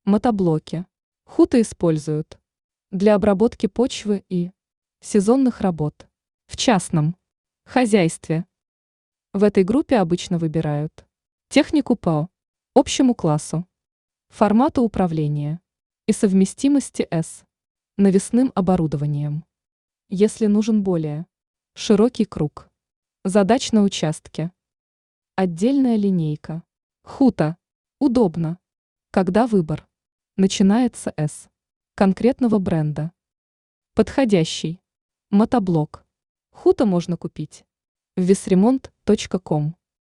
Мотоблоки. Хута используют для обработки почвы и сезонных работ в частном хозяйстве. В этой группе обычно выбирают технику по общему классу, формату управления и совместимости с навесным оборудованием. Если нужен более широкий круг задач на участке. Отдельная линейка. Хута. Удобно, когда выбор начинается с конкретного бренда. Подходящий мотоблок. Хута можно купить в весремонт.ком.